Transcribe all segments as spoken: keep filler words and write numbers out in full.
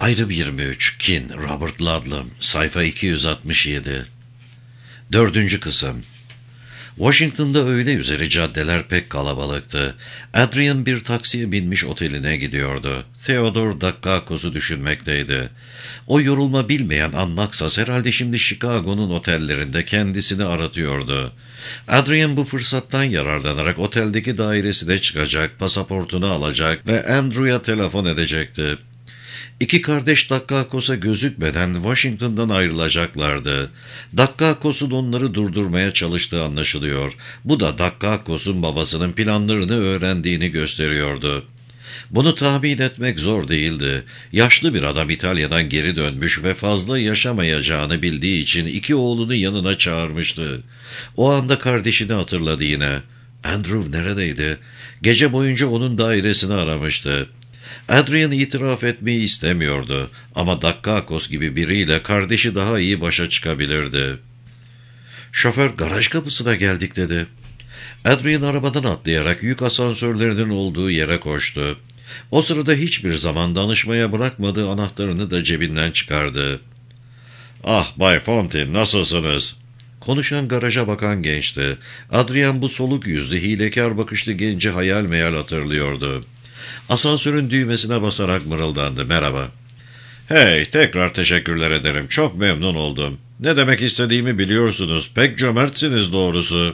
Ayrım yirmi üç, Kin, Robert Ludlum, sayfa iki yüz altmış yedi. Dördüncü kısım. Washington'da öğle üzeri caddeler pek kalabalıktı. Adrian bir taksiye binmiş oteline gidiyordu. Theodore Dakkakos'u düşünmekteydi. O yorulma bilmeyen anlaksas herhalde şimdi Chicago'nun otellerinde kendisini aratıyordu. Adrian bu fırsattan yararlanarak oteldeki dairesine çıkacak, pasaportunu alacak ve Andrew'a telefon edecekti. İki kardeş Dakkakos'a gözükmeden Washington'dan ayrılacaklardı. Dakkakos'un onları durdurmaya çalıştığı anlaşılıyor. Bu da Dakkakos'un babasının planlarını öğrendiğini gösteriyordu. Bunu tahmin etmek zor değildi. Yaşlı bir adam İtalya'dan geri dönmüş ve fazla yaşamayacağını bildiği için iki oğlunu yanına çağırmıştı. O anda kardeşini hatırladı yine. Andrew neredeydi? Gece boyunca onun dairesini aramıştı. Adrian itiraf etmeyi istemiyordu ama Dakkakos gibi biriyle kardeşi daha iyi başa çıkabilirdi. Şoför garaj kapısına geldik dedi. Adrian arabadan atlayarak yük asansörlerinin olduğu yere koştu. O sırada hiçbir zaman danışmaya bırakmadığı anahtarını da cebinden çıkardı. "Ah Bay Fontaine, nasılsınız?" Konuşan garaja bakan gençti. Adrian bu soluk yüzlü, hilekar bakışlı genci hayal meyal hatırlıyordu. Asansörün düğmesine basarak mırıldandı. "Merhaba." "Hey, tekrar teşekkürler ederim. Çok memnun oldum. Ne demek istediğimi biliyorsunuz. Pek cömertsiniz doğrusu."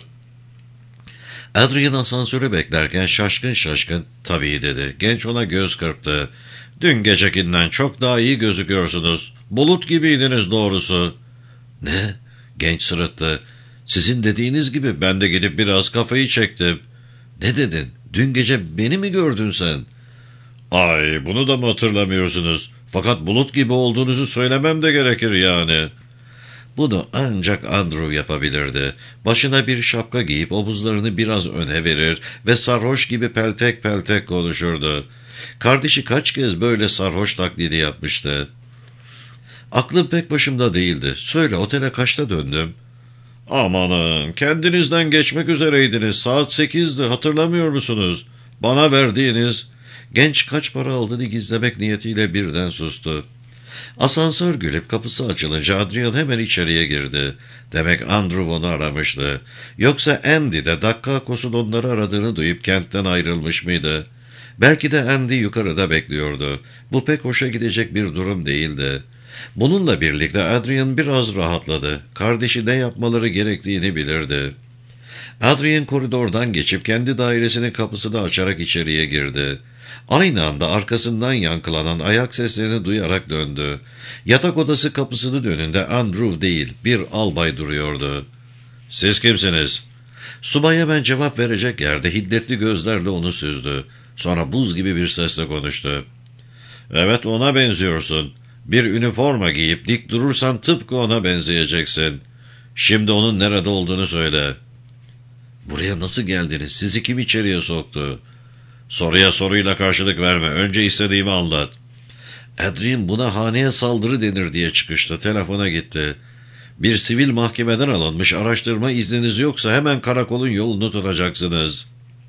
Adrian asansörü beklerken şaşkın şaşkın "Tabii" dedi. Genç ona göz kırptı. "Dün gecekinden çok daha iyi gözüküyorsunuz. Bulut gibiydiniz doğrusu." "Ne?" Genç sırıttı. "Sizin dediğiniz gibi ben de gidip biraz kafayı çektim." "Ne dedin? Dün gece beni mi gördün sen?" "Ay, bunu da mı hatırlamıyorsunuz? Fakat bulut gibi olduğunuzu söylemem de gerekir yani." Bunu ancak Andrew yapabilirdi. Başına bir şapka giyip omuzlarını biraz öne verir ve sarhoş gibi peltek peltek konuşurdu. Kardeşi kaç kez böyle sarhoş taklidi yapmıştı. "Aklım pek başımda değildi. Söyle, otele kaçta döndüm?" "Amanın, kendinizden geçmek üzereydiniz. Saat sekizdi, hatırlamıyor musunuz? Bana verdiğiniz..." Genç kaç para aldığını gizlemek niyetiyle birden sustu. Asansör gülüp kapısı açılınca Adrian hemen içeriye girdi. Demek Andrew onu aramıştı. Yoksa Andy de Dakkakos'un onları aradığını duyup kentten ayrılmış mıydı? Belki de Andy yukarıda bekliyordu. Bu pek hoşa gidecek bir durum değildi. Bununla birlikte Adrian biraz rahatladı. Kardeşi ne yapmaları gerektiğini bilirdi. Adrian koridordan geçip kendi dairesinin kapısını açarak içeriye girdi. Aynı anda arkasından yankılanan ayak seslerini duyarak döndü. Yatak odası kapısının önünde Andrew değil, bir albay duruyordu. "Siz kimsiniz?" Subay hemen cevap verecek yerde hiddetli gözlerle onu süzdü. Sonra buz gibi bir sesle konuştu. "Evet, ona benziyorsun. Bir üniforma giyip dik durursan tıpkı ona benzeyeceksin. Şimdi onun nerede olduğunu söyle." "Buraya nasıl geldiniz? Sizi kim içeriye soktu?" "Soruya soruyla karşılık verme. Önce istediğimi anlat." Adrian buna haneye saldırı denir diye çıkıştı. Telefona gitti. "Bir sivil mahkemeden alınmış araştırma izniniz yoksa hemen karakolun yolunu tutacaksınız."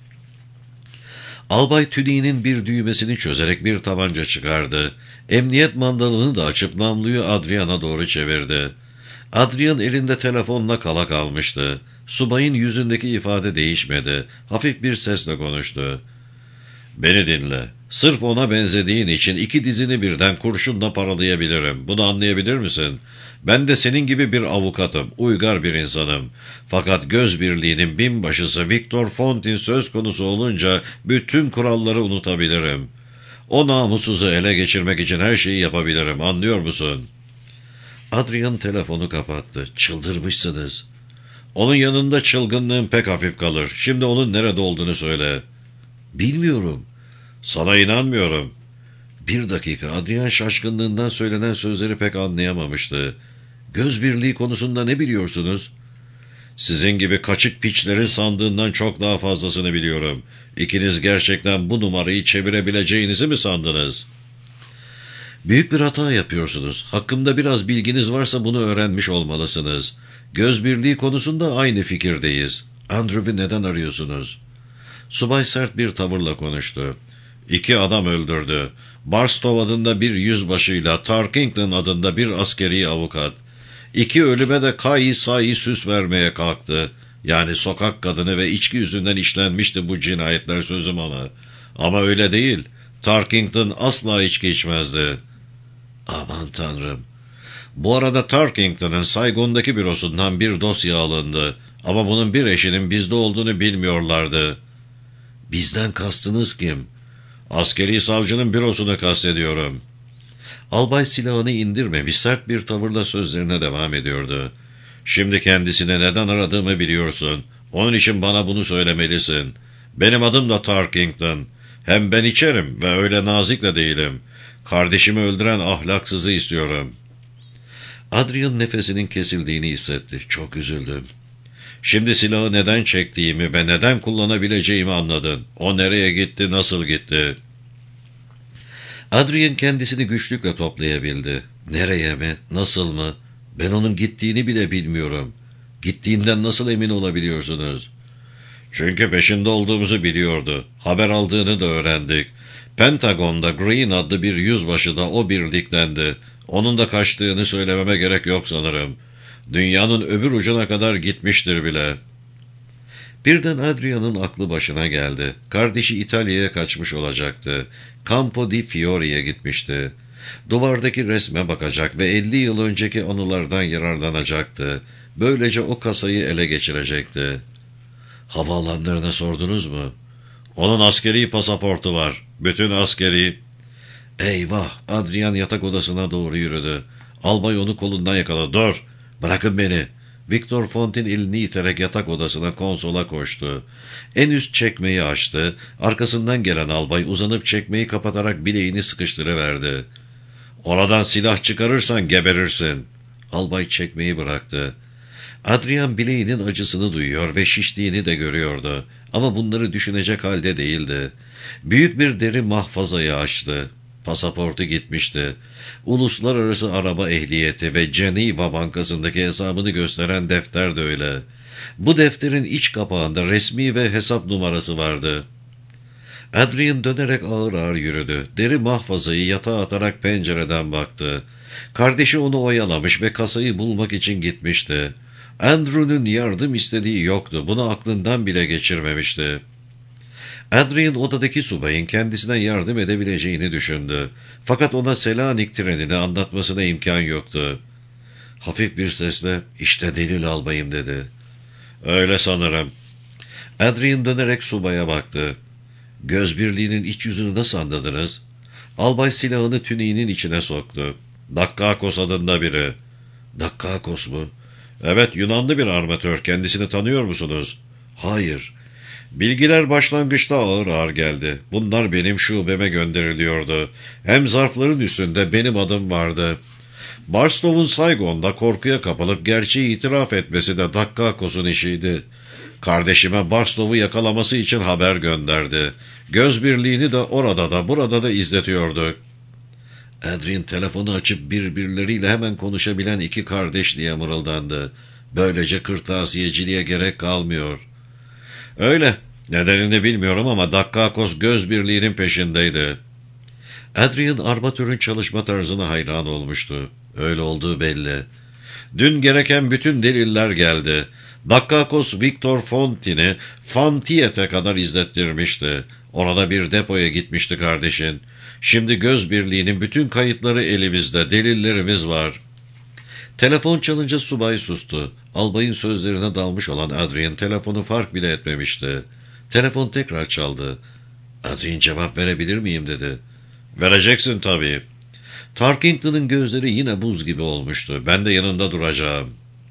Albay tüniğinin bir düğmesini çözerek bir tabanca çıkardı. Emniyet mandalını da açıp namluyu Adrian'a doğru çevirdi. Adrian elinde telefonla kala kalmıştı. Subayın yüzündeki ifade değişmedi. Hafif bir sesle konuştu. "Beni dinle. Sırf ona benzediğin için iki dizini birden kurşunla paralayabilirim. Bunu anlayabilir misin? Ben de senin gibi bir avukatım, uygar bir insanım. Fakat göz birliğinin binbaşısı Victor Fontaine söz konusu olunca bütün kuralları unutabilirim. O namussuzu ele geçirmek için her şeyi yapabilirim, anlıyor musun?" Adrian telefonu kapattı. "Çıldırmışsınız." "Onun yanında çılgınlığın pek hafif kalır. Şimdi onun nerede olduğunu söyle." "Bilmiyorum." "Sana inanmıyorum." Bir dakika, Adrian şaşkınlığından söylenen sözleri pek anlayamamıştı. "Göz birliği konusunda ne biliyorsunuz?" "Sizin gibi kaçık piçlerin sandığından çok daha fazlasını biliyorum. İkiniz gerçekten bu numarayı çevirebileceğinizi mi sandınız?" "Büyük bir hata yapıyorsunuz. Hakkımda biraz bilginiz varsa bunu öğrenmiş olmalısınız. Göz birliği konusunda aynı fikirdeyiz. Andrew'u neden arıyorsunuz?" Subay sert bir tavırla konuştu. İki adam öldürdü. Barstow adında bir yüzbaşıyla Tarkington adında bir askeri avukat. İki ölüme de kayı sayı süs vermeye kalktı. Yani sokak kadını ve içki yüzünden işlenmişti bu cinayetler, sözüm ona. Ama öyle değil. Tarkington asla içki içmezdi. Aman tanrım. Bu arada Tarkington'ın Saigon'daki bürosundan bir dosya alındı. Ama bunun bir eşinin bizde olduğunu bilmiyorlardı. Bizden kastınız kim? Askeri savcının bürosunu kastediyorum. Albay silahını indirmemiş, sert bir tavırla sözlerine devam ediyordu. Şimdi kendisine neden aradığımı biliyorsun. Onun için bana bunu söylemelisin. Benim adım da Tarkington. Hem ben içerim ve öyle nazik de değilim. Kardeşimi öldüren ahlaksızı istiyorum. Adrian nefesinin kesildiğini hissetti. Çok üzüldüm. Şimdi silahı neden çektiğimi ve neden kullanabileceğimi anladın. O nereye gitti, nasıl gitti? Adrian kendisini güçlükle toplayabildi. Nereye mi, nasıl mı? Ben onun gittiğini bile bilmiyorum. Gittiğinden nasıl emin olabiliyorsunuz? Çünkü peşinde olduğumuzu biliyordu. Haber aldığını da öğrendik. Pentagon'da Green adlı bir yüzbaşı da o birliktendi. Onun da kaçtığını söylememe gerek yok sanırım. Dünyanın öbür ucuna kadar gitmiştir bile. Birden Adrian'ın aklı başına geldi. Kardeşi İtalya'ya kaçmış olacaktı. Campo di Fiore'ye gitmişti. Duvardaki resme bakacak ve elli yıl önceki anılardan yararlanacaktı. Böylece o kasayı ele geçirecekti. Havaalanlarına sordunuz mu? Onun askeri pasaportu var. Bütün askeri. Eyvah! Adrian yatak odasına doğru yürüdü. Albay onu kolundan yakaladı. Dur! Bırakın beni! Victor Fontin elini iterek yatak odasına, konsola koştu. En üst çekmeyi açtı. Arkasından gelen albay uzanıp çekmeyi kapatarak bileğini sıkıştırıverdi. Oradan silah çıkarırsan geberirsin. Albay çekmeyi bıraktı. Adrian bileğinin acısını duyuyor ve şiştiğini de görüyordu. Ama bunları düşünecek halde değildi. Büyük bir deri mahfazayı açtı. Pasaportu gitmişti. Uluslararası araba ehliyeti ve Geneva Bankası'ndaki hesabını gösteren defter de öyle. Bu defterin iç kapağında resmi ve hesap numarası vardı. Adrian dönerek ağır ağır yürüdü. Deri mahfazayı yatağa atarak pencereden baktı. Kardeşi onu oyalamış ve kasayı bulmak için gitmişti. Andrew'nun yardım istediği yoktu. Bunu aklından bile geçirmemişti. Adrian odadaki subayın kendisine yardım edebileceğini düşündü. Fakat ona Selanik trenini anlatmasına imkan yoktu. Hafif bir sesle, "İşte delil albayım," dedi. "Öyle sanırım." Adrian dönerek subaya baktı. "Göz birliğinin iç yüzünü nasıl anladınız?" Albay silahını tüneğinin içine soktu. "Dakkakos adında biri." "Dakkakos mu?" "Evet, Yunanlı bir armatör. Kendisini tanıyor musunuz?" "Hayır." Bilgiler başlangıçta ağır ağır geldi. Bunlar benim şubeme gönderiliyordu. Hem zarfların üstünde benim adım vardı. Barstow'un Saigon'da korkuya kapılıp gerçeği itiraf etmesi de Dakkakos'un işiydi. Kardeşime Barstow'u yakalaması için haber gönderdi. Göz birliğini de orada da burada da izletiyordu. Adrian telefonu açıp birbirleriyle hemen konuşabilen iki kardeş diye mırıldandı. Böylece kırtasiyeciliğe gerek kalmıyor. Öyle. Nedenini bilmiyorum ama Dakkakos göz birliğinin peşindeydi. Adrian armatörün çalışma tarzına hayran olmuştu. Öyle olduğu belli. Dün gereken bütün deliller geldi. Dakkakos Victor Fontin'i Fantiyet'e kadar izlettirmişti. Orada bir depoya gitmişti kardeşin. Şimdi göz birliğinin bütün kayıtları elimizde, delillerimiz var. Telefon çalınca subay sustu. Albayın sözlerine dalmış olan Adrian telefonu fark bile etmemişti. Telefon tekrar çaldı. "Adrian, cevap verebilir miyim?" dedi. "Vereceksin tabii." Tarkington'ın gözleri yine buz gibi olmuştu. "Ben de yanında duracağım."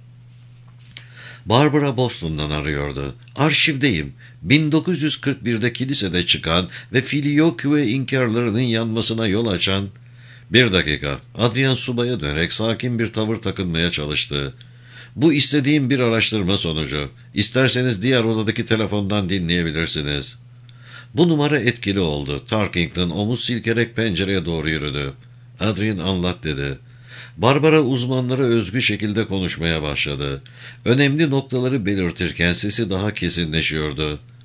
Barbara Boston'dan arıyordu. "Arşivdeyim. bin dokuz yüz kırk birde kilisede çıkan ve Filioque inkarlarının yanmasına yol açan..." "Bir dakika." Adrian subaya dönerek sakin bir tavır takınmaya çalıştı. "Bu istediğim bir araştırma sonucu. İsterseniz diğer odadaki telefondan dinleyebilirsiniz." Bu numara etkili oldu. Tarkington omuz silkerek pencereye doğru yürüdü. "Adrian, anlat," dedi. Barbara uzmanlara özgü şekilde konuşmaya başladı. Önemli noktaları belirtirken sesi daha kesinleşiyordu.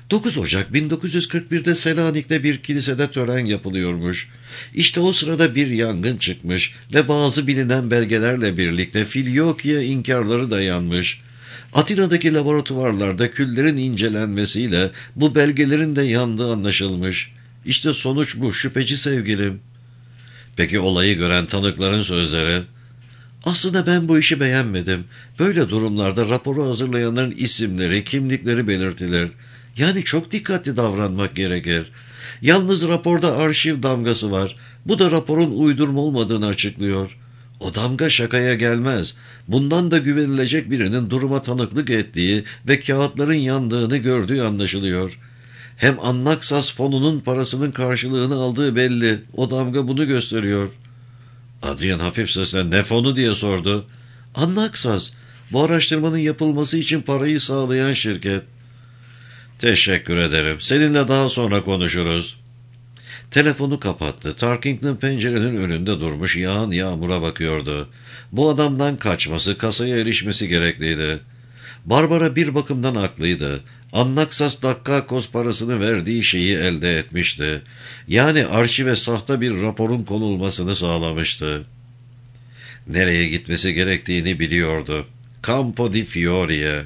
dokuz Ocak bin dokuz yüz kırk bir'de Selanik'te bir kilisede tören yapılıyormuş. İşte o sırada bir yangın çıkmış ve bazı bilinen belgelerle birlikte Filyokiya inkarları da yanmış. Atina'daki laboratuvarlarda küllerin incelenmesiyle bu belgelerin de yandığı anlaşılmış. İşte sonuç bu, şüpheci sevgilim. Peki olayı gören tanıkların sözleri? Aslında ben bu işi beğenmedim. Böyle durumlarda raporu hazırlayanların isimleri, kimlikleri belirtilir. Yani çok dikkatli davranmak gerekir. Yalnız raporda arşiv damgası var. Bu da raporun uydurma olmadığını açıklıyor. O damga şakaya gelmez. Bundan da güvenilecek birinin duruma tanıklık ettiği ve kağıtların yandığını gördüğü anlaşılıyor. Hem Annaksas fonunun parasının karşılığını aldığı belli. O damga bunu gösteriyor. Adrian hafif sesle ne fonu diye sordu. Annaksas, bu araştırmanın yapılması için parayı sağlayan şirket. Teşekkür ederim. Seninle daha sonra konuşuruz. Telefonu kapattı. Tarkington pencerenin önünde durmuş yağan yağmura bakıyordu. Bu adamdan kaçması, kasaya erişmesi gerekliydi. Barbara bir bakımdan haklıydı. Annaksas Dakkakos parasını verdiği şeyi elde etmişti. Yani arşive sahte bir raporun konulmasını sağlamıştı. Nereye gitmesi gerektiğini biliyordu. Campo di Fiori'ye.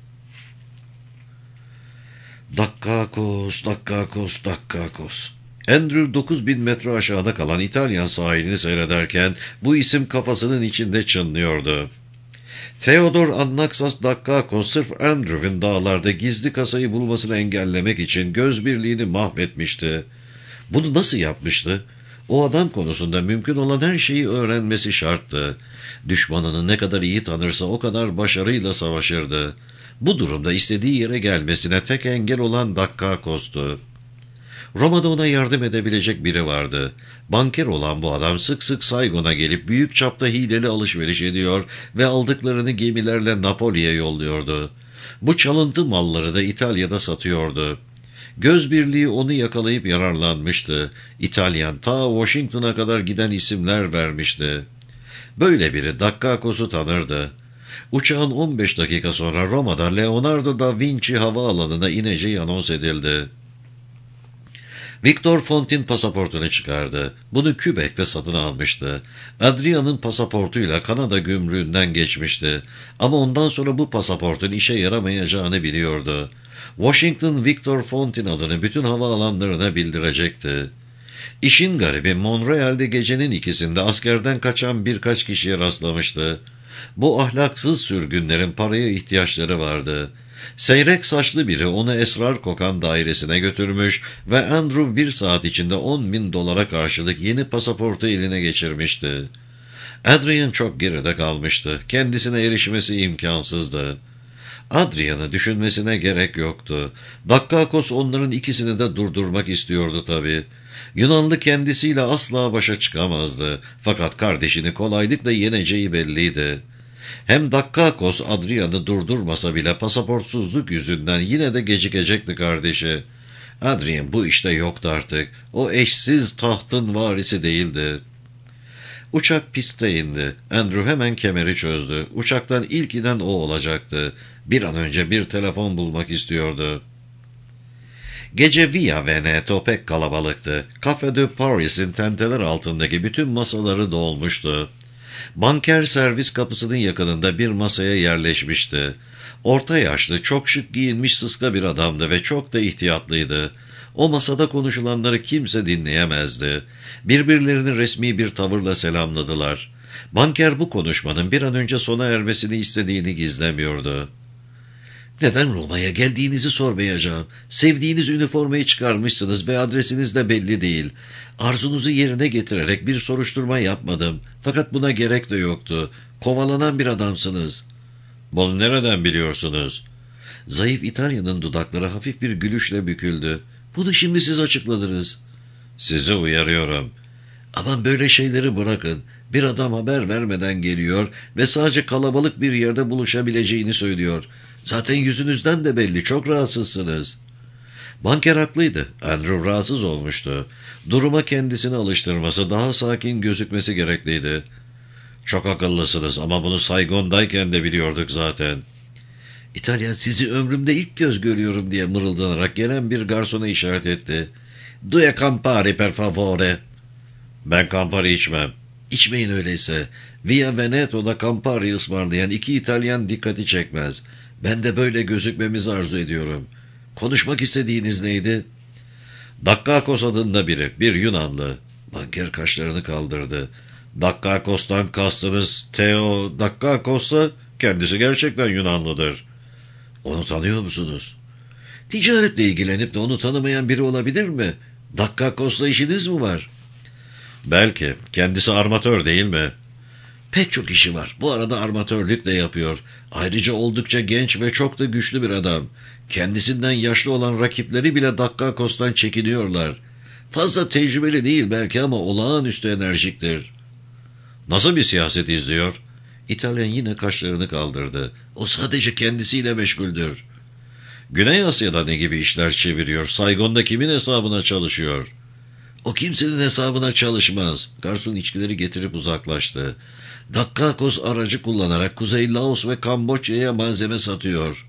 Dakkakos, Dakkakos, Dakkakos. Andrew dokuz bin metre aşağıda kalan İtalyan sahilini seyrederken bu isim kafasının içinde çınlıyordu. Theodor Annaksas Dakkakos sırf Andrew'ün dağlarda gizli kasayı bulmasını engellemek için göz birliğini mahvetmişti. Bunu nasıl yapmıştı? O adam konusunda mümkün olan her şeyi öğrenmesi şarttı. Düşmanını ne kadar iyi tanırsa o kadar başarıyla savaşırdı. Bu durumda istediği yere gelmesine tek engel olan Dakkakos'tu. Roma'da ona yardım edebilecek biri vardı. Banker olan bu adam sık sık Saigon'a gelip büyük çapta hileli alışveriş ediyor ve aldıklarını gemilerle Napoli'ye yolluyordu. Bu çalıntı malları da İtalya'da satıyordu. Göz birliği onu yakalayıp yararlanmıştı. İtalyan ta Washington'a kadar giden isimler vermişti. Böyle biri Dakkakos'u tanırdı. Uçağın on beş dakika sonra Roma'da Leonardo da Vinci havaalanına ineceği anons edildi. Victor Fontin pasaportunu çıkardı. Bunu Quebec'te satın almıştı. Adrian'ın pasaportuyla Kanada gümrüğünden geçmişti. Ama ondan sonra bu pasaportun işe yaramayacağını biliyordu. Washington, Victor Fontin adını bütün havaalanlarına bildirecekti. İşin garibi Montreal'de gecenin ikisinde askerden kaçan birkaç kişiye rastlamıştı. Bu ahlaksız sürgünlerin paraya ihtiyaçları vardı. Seyrek saçlı biri onu esrar kokan dairesine götürmüş ve Andrew bir saat içinde on bin dolara karşılık yeni pasaportu eline geçirmişti. Adrian çok geride kalmıştı. Kendisine erişmesi imkansızdı. Adrian'ı düşünmesine gerek yoktu. Dakkakos onların ikisini de durdurmak istiyordu tabii. Yunanlı kendisiyle asla başa çıkamazdı. Fakat kardeşini kolaylıkla yeneceği belliydi. Hem Dakkakos Adrian'ı durdurmasa bile pasaportsuzluk yüzünden yine de gecikecekti kardeşi. Adrian bu işte yoktu artık. O eşsiz tahtın varisi değildi. Uçak piste indi. Andrew hemen kemeri çözdü. Uçaktan ilk inen o olacaktı. Bir an önce bir telefon bulmak istiyordu. Gece Via Veneto pek kalabalıktı. Café de Paris'in tenteler altındaki bütün masaları dolmuştu. Banker servis kapısının yakınında bir masaya yerleşmişti. Orta yaşlı, çok şık giyinmiş sıska bir adamdı ve çok da ihtiyatlıydı. O masada konuşulanları kimse dinleyemezdi. Birbirlerini resmi bir tavırla selamladılar. Banker bu konuşmanın bir an önce sona ermesini istediğini gizlemiyordu. Neden Roma'ya geldiğinizi sormayacağım. Sevdiğiniz üniformayı çıkarmışsınız ve adresiniz de belli değil. Arzunuzu yerine getirerek bir soruşturma yapmadım. Fakat buna gerek de yoktu. Kovalanan bir adamsınız. Bunu nereden biliyorsunuz? Zayıf İtalyanın dudakları hafif bir gülüşle büküldü. Bunu şimdi siz açıkladınız. Sizi uyarıyorum. Aman böyle şeyleri bırakın. Bir adam haber vermeden geliyor ve sadece kalabalık bir yerde buluşabileceğini söylüyor. Zaten yüzünüzden de belli, çok rahatsızsınız. Banker haklıydı. Andrew rahatsız olmuştu. Duruma kendisini alıştırması, daha sakin gözükmesi gerekliydi. Çok akıllısınız ama bunu Saigon'dayken de biliyorduk zaten. İtalyan, sizi ömrümde ilk kez görüyorum diye mırıldanarak gelen bir garsona işaret etti. Due Campari per favore. Ben Campari içmem. İçmeyin öyleyse. Via Veneto'da Campari ısmarlayan iki İtalyan dikkati çekmez. Ben de böyle gözükmemizi arzu ediyorum. Konuşmak istediğiniz neydi? Dakkakos adında biri, bir Yunanlı. Banker kaşlarını kaldırdı. Dakkakos'tan kastınız Theo Dakkakos'sa kendisi gerçekten Yunanlıdır. Onu tanıyor musunuz? Ticaretle ilgilenip de onu tanımayan biri olabilir mi? Dakkakos'la işiniz mi var? Belki. Kendisi armatör değil mi? Pek çok işi var. Bu arada armatörlük de yapıyor. Ayrıca oldukça genç ve çok da güçlü bir adam. Kendisinden yaşlı olan rakipleri bile Dakkakos'tan çekiniyorlar. Fazla tecrübeli değil belki ama olağanüstü enerjiktir. Nasıl bir siyaset izliyor? İtalyan yine kaşlarını kaldırdı. O sadece kendisiyle meşguldür. Güney Asya'da ne gibi işler çeviriyor? Saigon'da kimin hesabına çalışıyor? O kimsenin hesabına çalışmaz. Garson içkileri getirip uzaklaştı. Dakkakos aracı kullanarak Kuzey Laos ve Kamboçya'ya malzeme satıyor.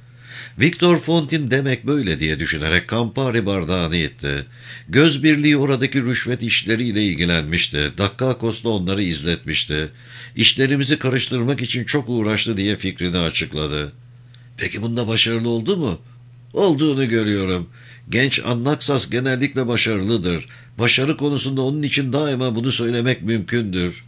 Victor Fontin demek böyle diye düşünerek Campari bardağını itti. Göz birliği oradaki rüşvet işleriyle ilgilenmişti. Dakkakos da onları izletmişti. İşlerimizi karıştırmak için çok uğraştı diye fikrini açıkladı. Peki bunda başarılı oldu mu? Olduğunu görüyorum. Genç Annaksas genellikle başarılıdır. Başarı konusunda onun için daima bunu söylemek mümkündür.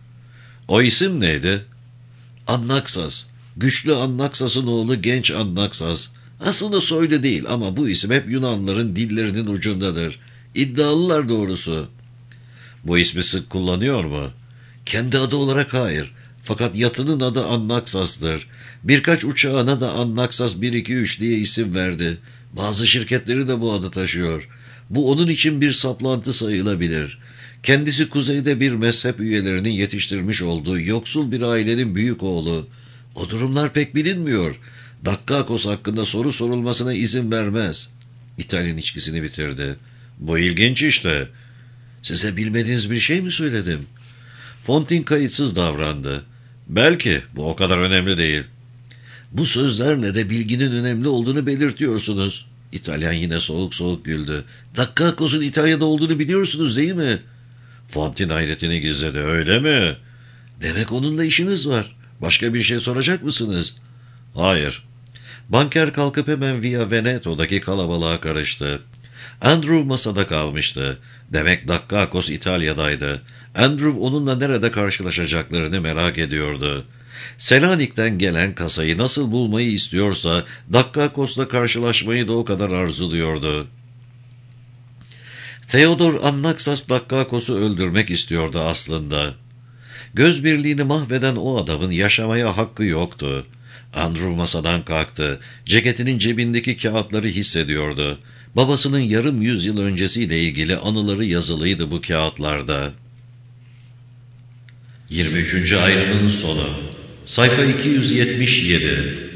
O isim neydi? Annaksas. Güçlü Annaksas'ın oğlu genç Annaksas. Aslında soylu değil ama bu isim hep Yunanlıların dillerinin ucundadır. İddialılar doğrusu. Bu ismi sık kullanıyor mu? Kendi adı olarak hayır. Fakat yatının adı Annaksas'tır. Birkaç uçağına da Annaksas bir iki üç diye isim verdi. Bazı şirketleri de bu adı taşıyor. Bu onun için bir saplantı sayılabilir. Kendisi kuzeyde bir mezhep üyelerinin yetiştirmiş olduğu yoksul bir ailenin büyük oğlu. O durumlar pek bilinmiyor. Dakkakos hakkında soru sorulmasına izin vermez. İtalyan içkisini bitirdi. Bu ilginç işte. Size bilmediğiniz bir şey mi söyledim? Fontin kayıtsız davrandı. Belki, bu o kadar önemli değil. Bu sözlerle de bilginin önemli olduğunu belirtiyorsunuz. İtalyan yine soğuk soğuk güldü. Dakkakos'un İtalya'da olduğunu biliyorsunuz değil mi? Fontin hayretini gizledi. Öyle mi? Demek onunla işiniz var. Başka bir şey soracak mısınız? Hayır. Banker kalkıp hemen Via Veneto'daki kalabalığa karıştı. Andrew masada kalmıştı. Demek Dakkakos İtalya'daydı. Andrew onunla nerede karşılaşacaklarını merak ediyordu. Selanik'ten gelen kasayı nasıl bulmayı istiyorsa Dakkakos'la karşılaşmayı da o kadar arzuluyordu. Theodor Annaksas Dakkakos'u öldürmek istiyordu aslında. Göz birliğini mahveden o adamın yaşamaya hakkı yoktu. Andrew masadan kalktı. Ceketinin cebindeki kağıtları hissediyordu. Babasının yarım yüzyıl öncesiyle ilgili anıları yazılıydı bu kağıtlarda. yirmi üçüncü ayrımın sonu. Sayfa iki yüz yetmiş yedi.